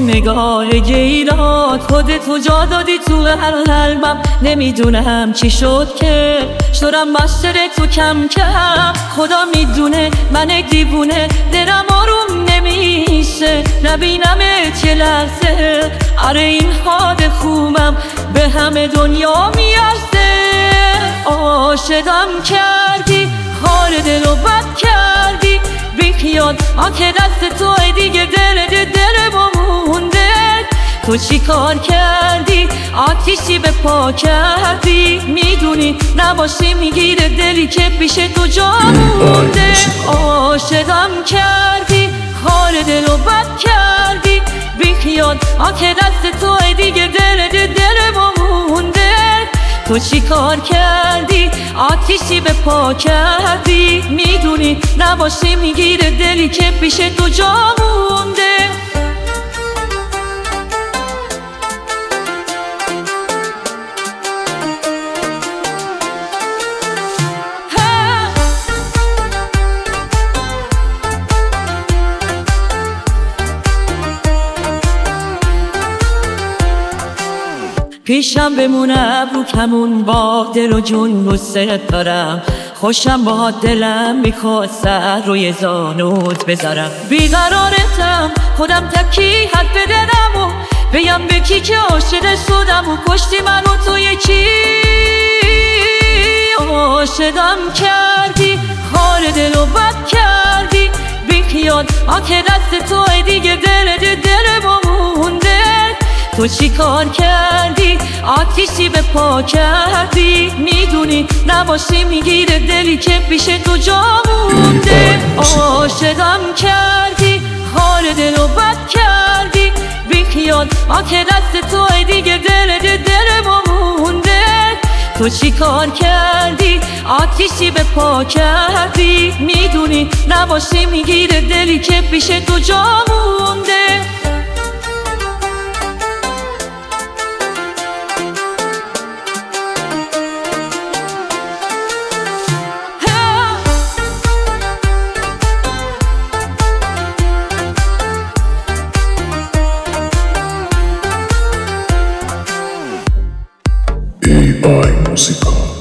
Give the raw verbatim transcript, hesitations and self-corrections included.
اون نگاه گیرات خودتو جا دادی تو هر قلبم. نمیدونم چی شد که شدم بستر تو کم کم. خدا میدونه من دیوونه دلم آروم نمیشه نبینم چه لحظه. آره این حال خوبم به همه دنیا میارزه. عاشقم کردی حال دلو بد کردی بیخیال آنکه دست توی دیگه دل دل دل مونده. تو چی کار کردی آتیشی به پا کردی. میدونی نباشی میگیره دلی که پیش تو جا مونده. عاشقم کردی حال دلو بد کردی بیخیال آنکه دست توی دیگه دل دل دل مونده. تو چی کار کردی آتیشی به پا کردی. میدونی نباشی میگیره دلی که پیش تو جا مونده. پیشم بمونه ابرو کمون با دل و جون دوست دارم. خوشم با دلم میخواد سر روی زانوت بذارم. بیقرارتم خودم تکی حد بدنم و بگم به کی که عاشق شدم و کشتی منو تو یکی. عاشقم کردی حال دلو بد کردی بیخیال آنکه دست توی دیگه دل دل دل مونده. تو چی کار کردی آتیشی به پا کردی. میدونی نباشی میگیره دلی که پیش تو جا مونده. عاشقم کردی حال دلو بد کردی بیخیال آنکه دست توی دیگه دل دل دل مونده. تو چی کار کردی آتیشی به پا کردی. میدونی نباشی میگیره دلی که پیش تو جا مونده. A I Música.